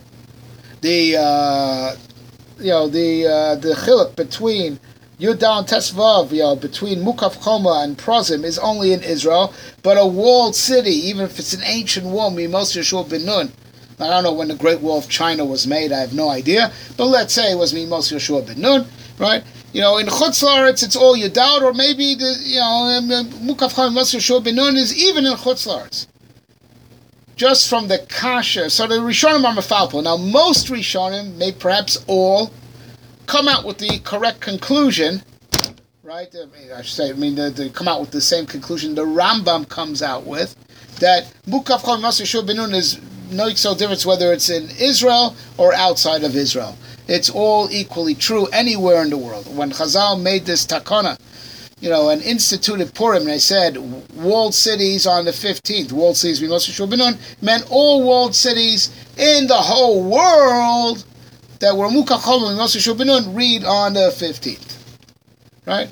the uh, you know the uh, the chiluk between Yudal and Tesvav, you know, between Mukav Choma and Prozim is only in Israel, but a walled city, even if it's an ancient wall, Mimos Yeshua ben Nun. I don't know when the Great Wall of China was made, I have no idea, but let's say it was Mimos Yeshua ben Nun, right? You know, in Chutz La'aretz it's all Yudal, or maybe the you know Mukav Choma Mimos Yeshua ben Nun is even in Chutz La'aretz. Just from the kasha, so the Rishonim are mefalpel. Now, most Rishonim, may perhaps all, come out with the correct conclusion, right? I, mean, I should say, I mean, they, they come out with the same conclusion the Rambam comes out with, that Mukav Chol Mimos Yeshua ben Nun is no so difference whether it's in Israel or outside of Israel. It's all equally true anywhere in the world. When Chazal made this takana, you know, and instituted Purim, and they said walled cities on the fifteenth, walled cities, Mimos Yeshua ben Nun, meant all walled cities in the whole world that were Mukav Choma Mimos Yeshua ben Nun read on the fifteenth, right?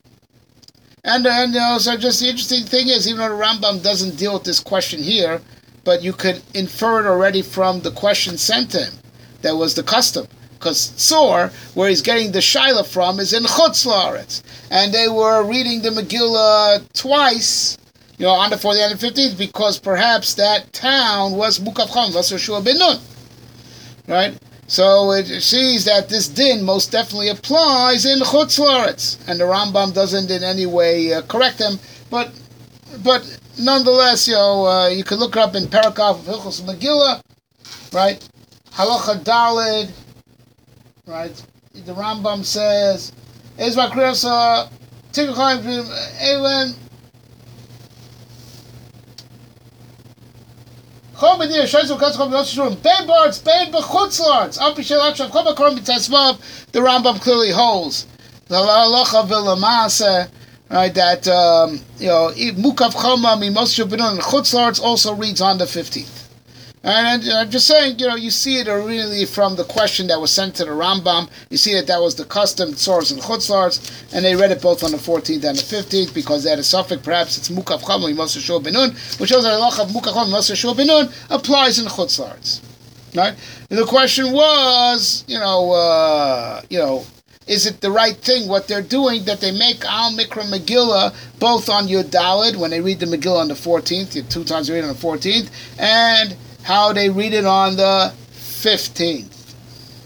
And, and you know, so just the interesting thing is, even though the Rambam doesn't deal with this question here, but you could infer it already from the question sent to him. That was the custom. Because Tzor, where he's getting the Shaila from, is in Chutz La'aretz. And they were reading the Megillah twice, you know, on the fourteenth and the fifteenth, because perhaps that town was Mukav Choma Mimos Yeshua ben Nun. Right? So it sees that this din most definitely applies in Chutz La'aretz. And the Rambam doesn't in any way uh, correct them. But but nonetheless, you know, uh, you can look it up in Parakaf of Hilchos Megillah, right? Halacha Daled. Right, the Rambam says, "Ezra Kriyasa, Tikkuchaim Evan, Chom B'nir Shaisu Katz Chom B'Yos Yishrum Bein Bartz Bein B'Chutz La'aretz Al Pi Shel Akshav Chom B'Korom B'Tesvav." The Rambam clearly holds the halacha v'lamasa, right? That um, you know Mukav Choma Mimos Yeshua ben Nun Chutz La'aretz also reads on the fifteenth. And I'm just saying, you know, you see it really from the question that was sent to the Rambam. You see that that was the custom, Tzoros and Chutzlars, and they read it both on the fourteenth and the fifteenth because they had a suffix. Perhaps it's Mukav Chama Moshe Shua Benun, which shows that the halacha of Mukav Chama Moshe Shua Benun applies in Chutzlars. Right? And the question was, you know, uh, you know, is it the right thing what they're doing that they make Al Mikra Megillah both on Yud Daled when they read the Megillah on the fourteenth, two times they read it on the fourteenth, and how they read it on the fifteenth.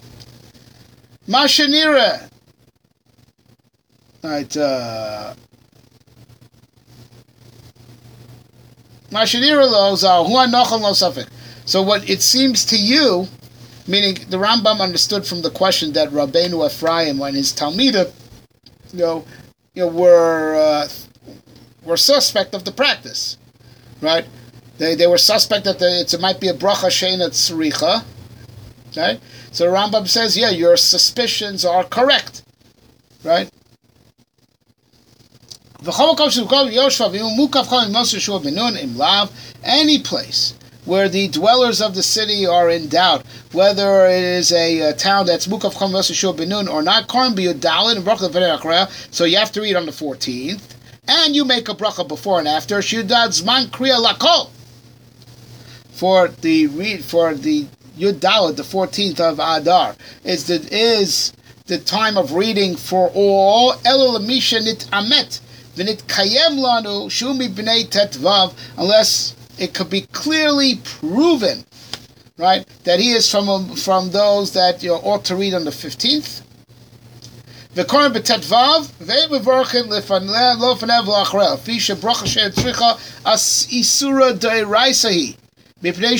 Mashanira. Right, uh Mashanira lo zal hu anochel lo safek. So what it seems to you, meaning the Rambam understood from the question that Rabbeinu Ephraim and his Talmidim, you know, you know, were uh, were suspect of the practice, right? They they were suspect that the, it might be a bracha sheina tzricha, right? So the Rambam says, yeah, your suspicions are correct, right? Any place where the dwellers of the city are in doubt whether it is a, a town that's Mukav Chama Moshe Shua Benun or not, Karim B'Yudalin and Bracha V'nei Akra, so you have to read on the fourteenth, and you make a bracha before and after, Shudad Zman Kriya Lakol, for the read for the Yud Daled, the fourteenth of Adar, is the is the time of reading for all. Elo Lamisha Nit Amet V'Nit Kayem Lanu Shumi B'nei Tetvav, unless it could be clearly proven, right, that he is from from those that you know, ought to read on the fifteenth. V'Koren B'Tetvav Ve'Mevorchen Lefaneh Lo Fanev L'Achrel Fisha Bracha She'et Tzricha As Isura Deiraisahi. Right, so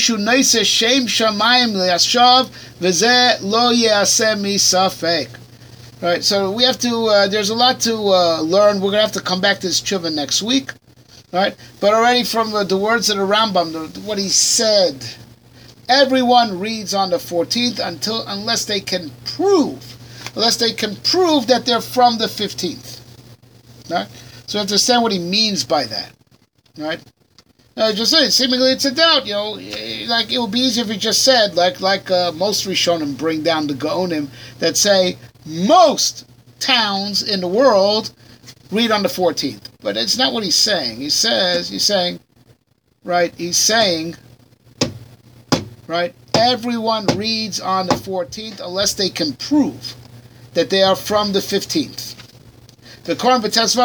we have to, uh, there's a lot to uh, learn. We're going to have to come back to this tshuva next week, right? But already from uh, the words of the Rambam, the, what he said, everyone reads on the fourteenth until, unless they can prove, unless they can prove that they're from the fifteenth, right? So you have to understand what he means by that, right? Uh, just say, seemingly it's a doubt, you know, like it would be easier if he just said, like like uh, most Rishonim bring down the Gaonim that say most towns in the world read on the fourteenth. But it's not what he's saying. He says, he's saying, right, he's saying, right, everyone reads on the fourteenth unless they can prove that they are from the fifteenth. So, and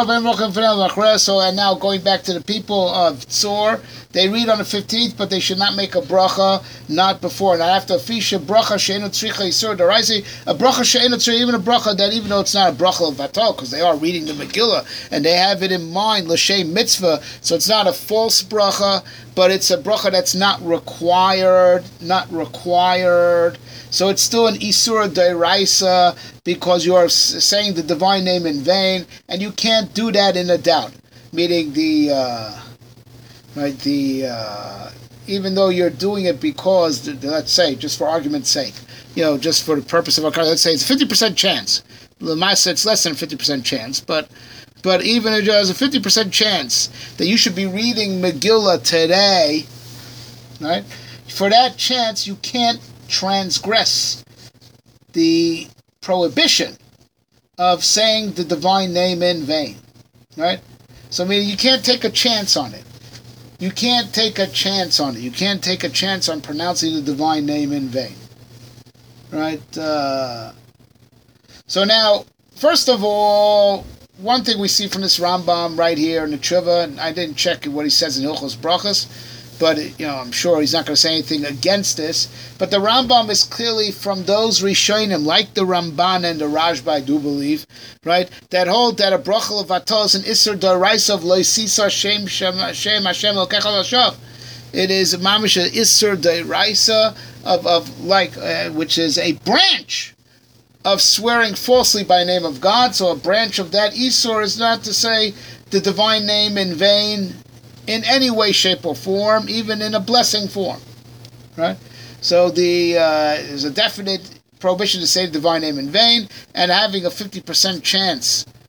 now going back to the people of Tzor, they read on the fifteenth, but they should not make a bracha, not before. Now, after Fisha bracha she'enu tzricha yisur daraisi, a bracha she'enu tzricha, even a bracha that, even though it's not a bracha of Vatal, because they are reading the Megillah, and they have it in mind, l'shem mitzvah, so it's not a false bracha, but it's a bracha that's not required, not required. So it's still an Isura Deiraisa because you are saying the divine name in vain, and you can't do that in a doubt. Meaning the, uh, right, the, uh, even though you're doing it because, let's say, just for argument's sake, you know, just for the purpose of our, let's say it's a fifty percent chance. L'maisa, it's less than a fifty percent chance, but but even if there's a fifty percent chance that you should be reading Megillah today, right? For that chance, you can't transgress the prohibition of saying the divine name in vain, right? So I mean, you can't take a chance on it. You can't take a chance on it. You can't take a chance on pronouncing the divine name in vain, right? Uh, so now, first of all, one thing we see from this Rambam right here in the Tshuva, and I didn't check what he says in Hilchos Brachos, but you know, I'm sure he's not going to say anything against this. But the Rambam is clearly from those Rishonim, like the Ramban and the Rashba, I do believe, right, that hold that a bracha of Vatal is an Isser D'Oraisa of Loisisa Shem Shem Hashem Elkecha L'Shav. It is mamish an Isser D'Oraisa of of like uh, which is a branch of swearing falsely by the name of God. So a branch of that Isser is not to say the divine name in vain in any way, shape, or form, even in a blessing form, right? So the uh, there's a definite prohibition to say the divine name in vain, and having a fifty percent chance,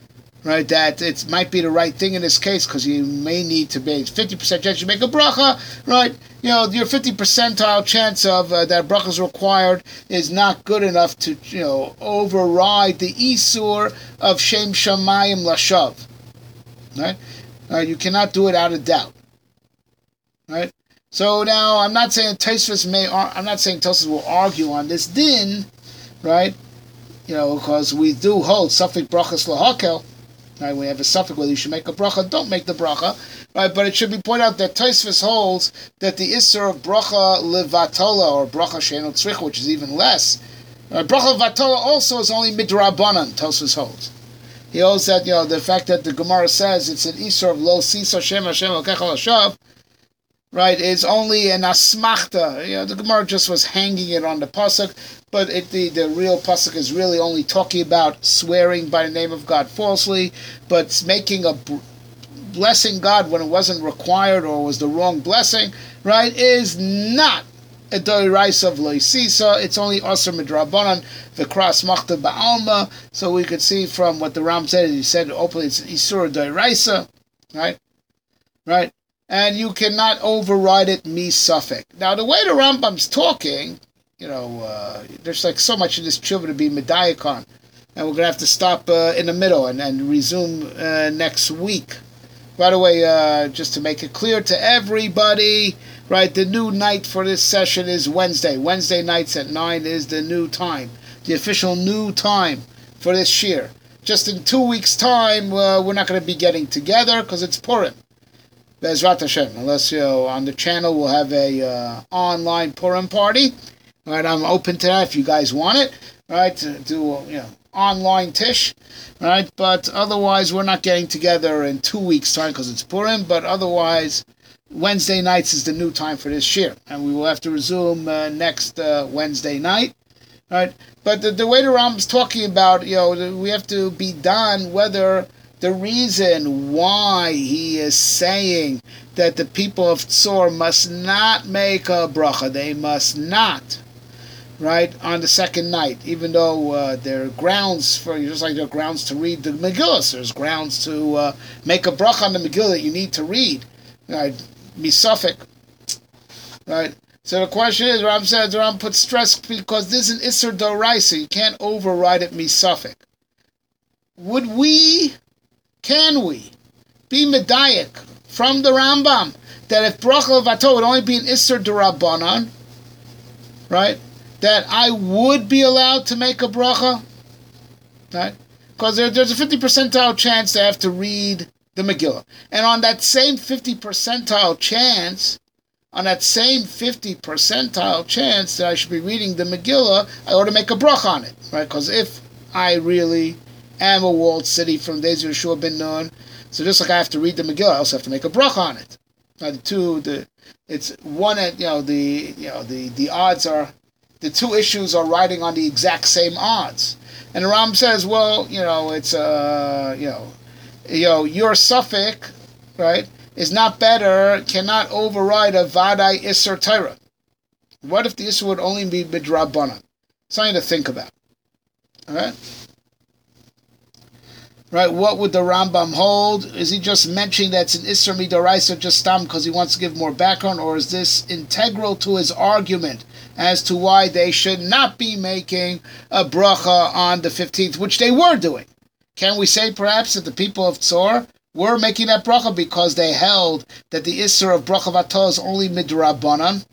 right, that it might be the right thing in this case because you may need to be fifty percent chance you make a bracha, right? You know, your fifty percentile chance of uh, that bracha is required is not good enough to, you know, override the isur of Shem Shamayim Lashav, right? Right? You cannot do it out of doubt, right? So now I'm not saying Tosfos may, I'm not saying Tosfos will argue on this din, right? You know, because we do hold Safek Brachas Lahakel. Right, we have a suffix whether you should make a bracha, don't make the bracha. Right, but it should be pointed out that Tosfos holds that the Isser of bracha levatola or bracha she'eno tzricha, which is even less. Right, bracha levatola also is only midrabanan. Tosfos holds. He holds that, you know, the fact that the Gemara says it's an Isser of lo sisa shem Hashem lokecha lashav, right, is only an asmachta. You know, the Gemara just was hanging it on the pasuk. But it, the, the real pasuk is really only talking about swearing by the name of God falsely, but making a blessing God when it wasn't required or was the wrong blessing, right, is not a doiraisa of loisisa. It's only aser midrabanan v'kras machta ba'alma. So we could see from what the Ram said, he said openly it's isur doiraisa, right, right, and you cannot override it mi suffik. Now the way the Rambam's talking, you know, uh, there's like so much in this tshuva to be medayik on, and we're going to have to stop uh, in the middle and, and resume uh, next week. By the way, uh, just to make it clear to everybody, right, the new night for this session is Wednesday. Wednesday nights at nine is the new time, the official new time for this shir. Just in two weeks' time, uh, we're not going to be getting together because it's Purim. Be'ezrat Hashem, unless, you know, on the channel we'll have a uh, online Purim party. Right, I'm open to that if you guys want it, right, to do, you know, online tish, right, but otherwise we're not getting together in two weeks' time because it's Purim, but otherwise Wednesday nights is the new time for this shir, and we will have to resume uh, next uh, Wednesday night, right, but the, the way the Rambam's talking about, you know, we have to be done whether the reason why he is saying that the people of Tzor must not make a bracha, they must not, right, on the second night, even though uh, there are grounds for, just like there are grounds to read the Megillah, so there's grounds to uh, make a bracha on the Megillah that you need to read, right, misafik, right. So the question is, Ram says, Ram puts stress because this is an Isser Doraisa, you can't override it misafik. Would we, can we, be medayik from the Rambam that if bracha levato would only be an Isser Dorabanan, right, that I would be allowed to make a bracha, right? Because there, there's a fifty percentile chance to have to read the Megillah. And on that same fifty percentile chance, on that same fifty percentile chance that I should be reading the Megillah, I ought to make a bracha on it, right? Because if I really am a walled city from days of Yeshua ben Nun, so just like I have to read the Megillah, I also have to make a bracha on it. Now the two, the it's one at, you know, the you know the the odds are, the two issues are riding on the exact same odds. And the Ram says, well, you know, it's, uh, you know, you know, your suffix, right, is not better, cannot override a Vadai Isser Torah. What if the Isser would only be Midrabanan? Something to think about. All right? Right, what would the Rambam hold? Is he just mentioning that's an Isser Midoraisa just stam because he wants to give more background, or is this integral to his argument as to why they should not be making a bracha on the fifteenth, which they were doing? Can we say perhaps that the people of Tzor were making that bracha because they held that the Isser of bracha vatol is only midrabanan?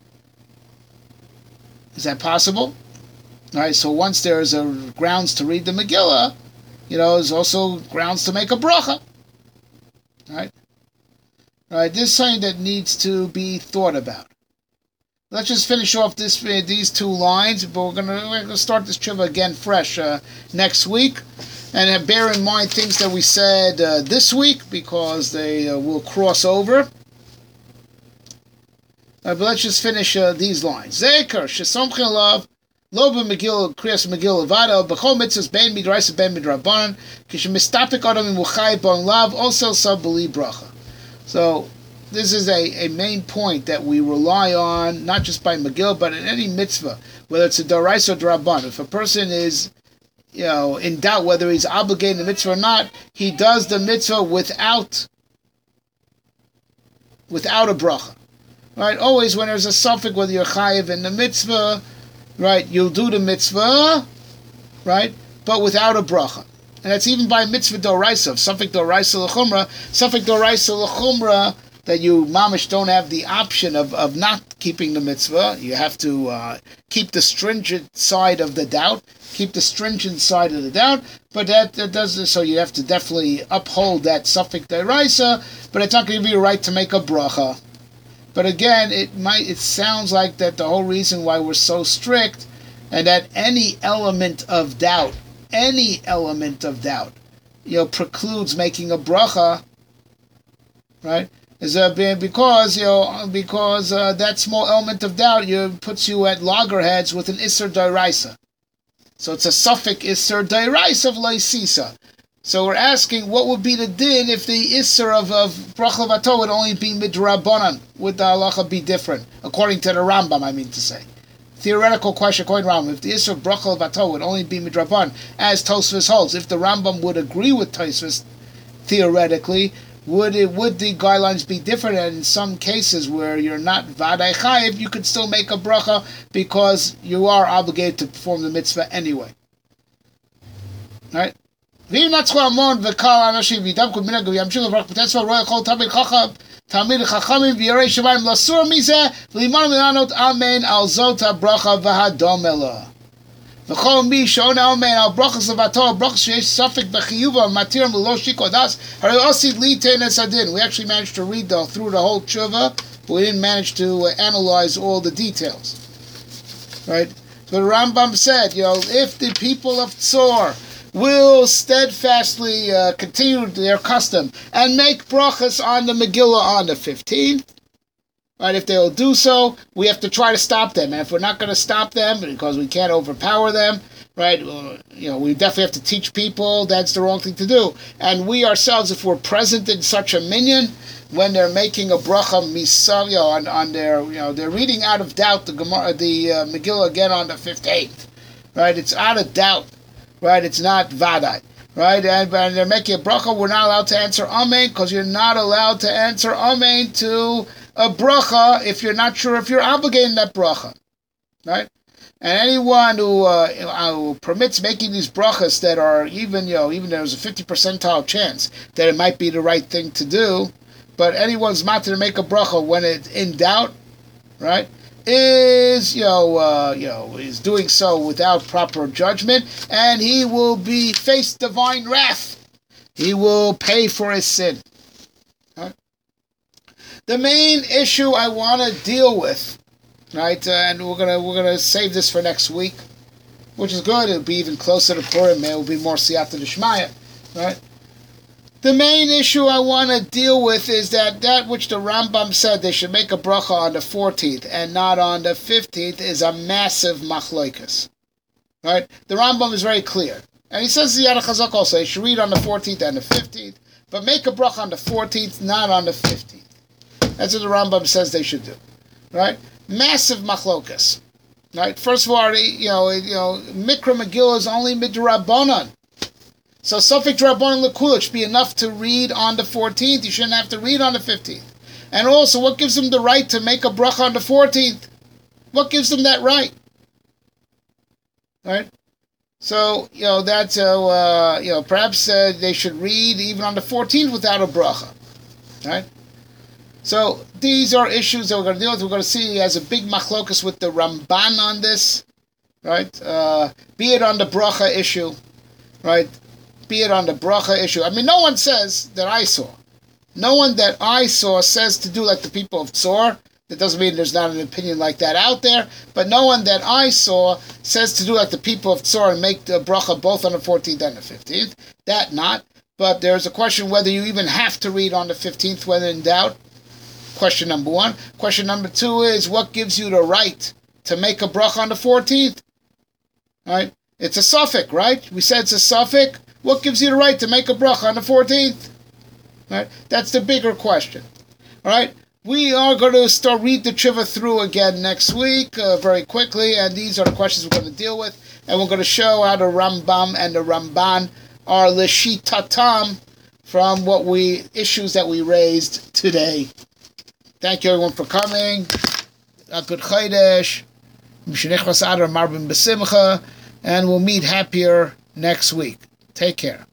Is that possible? All right, so once there's a grounds to read the Megillah, you know, there's also grounds to make a bracha. All right? All right, this is something that needs to be thought about. Let's just finish off this uh, these two lines, but we're gonna, we're gonna start this tshuva again fresh uh, next week, and uh, bear in mind things that we said uh, this week because they uh, will cross over. Uh, but let's just finish uh, these lines. Zeker shesomchin love lo b'megillah kriyas megillah vada b'chol mitzvahs ben midraisa ben midrabanan kishemistapik adam imuchay bon lav also sub b'li bracha. So this is a, a main point that we rely on, not just by Megillah, but in any mitzvah, whether it's a Doraisa or Draban. If a person is you know, in doubt whether he's obligated the mitzvah or not, he does the mitzvah without, without a bracha. Right? Always when there's a suffix whether you're chayiv in the mitzvah, right, you'll do the mitzvah, right, but without a bracha. And that's even by mitzvah d'oraisa, suffix d'oraisa l'chumra, suffix d'oraisa l'chumra, that you, mamish, don't have the option of, of not keeping the mitzvah. You have to uh, keep the stringent side of the doubt, keep the stringent side of the doubt, but that, that doesn't, so you have to definitely uphold that suffix d'oraisa, but it's not going to give you a right to make a bracha. But again, it might, it sounds like that the whole reason why we're so strict, and that any element of doubt, any element of doubt, you know, precludes making a bracha, right? Is uh, because you know because uh, that small element of doubt you puts you at loggerheads with an isser d'oraisa. So it's a suffix isser d'oraisa of leisisa. So we're asking, what would be the din if the isser of, of bracha vato would only be midrabanan? Would the halacha be different? According to the Rambam, I mean to say. Theoretical question, according to Rambam, if the isser of bracha vato would only be midrabanan, as Tosfos holds, if the Rambam would agree with Tosfos, theoretically, would it would the guidelines be different? And in some cases where you're not vadai chayiv, you could still make a bracha because you are obligated to perform the mitzvah anyway. Right? ואם נצחו המון וקל אנשים וידבקו מנהג וימשיכו לברך בתצווה לא יכול תלמיד חכם תלמיד חכמים וירא שמיים לסור מזה ולמנוע מלענות אמן על זאת הברכה והדומה לו. וכל מי שעונה אמן על ברכה לבטו על ברכה שיש ספק בחיובה מתיר מלא שיקול דעת הרי עושית ליתן את הדין. We actually managed to read the, through the whole tshuva, but we didn't manage to uh, analyze all the details. Right? So the Rambam said, you know, if the people of Tzor will steadfastly uh, continue their custom and make brachas on the Megillah on the fifteenth. Right, if they will do so, we have to try to stop them. And if we're not going to stop them because we can't overpower them, right, well, you know, we definitely have to teach people that's the wrong thing to do. And we ourselves, if we're present in such a minyan, when they're making a bracha misav, you know, on, on their, you know, they're reading out of doubt the Gemara, the uh, Megillah again on the fifteenth. Right, it's out of doubt. Right, it's not vadai, right, and, and they're making a bracha, we're not allowed to answer amen, because you're not allowed to answer amen to a bracha if you're not sure if you're obligating that bracha, right, and anyone who, uh, who permits making these brachas that are even, you know, even there's a fifty percentile chance that it might be the right thing to do, but anyone's matter to make a bracha when it's in doubt, right, is, you know, uh, you know, is doing so without proper judgment, and he will be face divine wrath. He will pay for his sin. Right? The main issue I want to deal with, right, uh, and we're gonna we're gonna save this for next week, which is good. It'll be even closer to Purim. It will be more siyata d'shmaya, right? The main issue I want to deal with is that that which the Rambam said they should make a bracha on the fourteenth and not on the fifteenth is a massive machloikas. Right? The Rambam is very clear. And he says the Yad HaChazak also, you should read on the fourteenth and the fifteenth, but make a bracha on the fourteenth, not on the fifteenth. That's what the Rambam says they should do. Right? Massive machlokas. Right? First of all, you know, you know, Mikra Megillah is only midrabanan. So suffix Rabbanan L'Kula should be enough to read on the fourteenth. You shouldn't have to read on the fifteenth. And also, what gives them the right to make a bracha on the fourteenth? What gives them that right? Right? So, you know, that's, uh, uh, you know, perhaps uh, they should read even on the fourteenth without a bracha. Right? So, these are issues that we're going to deal with. We're going to see he has a big machlokas with the Ramban on this. Right? Uh, be it on the bracha issue. Right? Be it on the bracha issue. I mean, no one says that I saw. No one that I saw says to do like the people of Tzor. That doesn't mean there's not an opinion like that out there. But no one that I saw says to do like the people of Tzor and make the bracha both on the fourteenth and the fifteenth. That not. But there's a question whether you even have to read on the fifteenth when in doubt. Question number one. Question number two is, what gives you the right to make a bracha on the fourteenth? Right? It's a suffix, right? We said it's a suffix. What gives you the right to make a bracha on the fourteenth? Right? That's the bigger question. All right? We are going to start read the tshuva through again next week uh, very quickly, and these are the questions we're going to deal with. and we're going to show how the Rambam and the Ramban are l'shitatam from what we issues that we raised today. Thank you everyone for coming. A good Chodesh. Mishenichvas Adar Marbim B'Simcha, and we'll meet happier next week. Take care.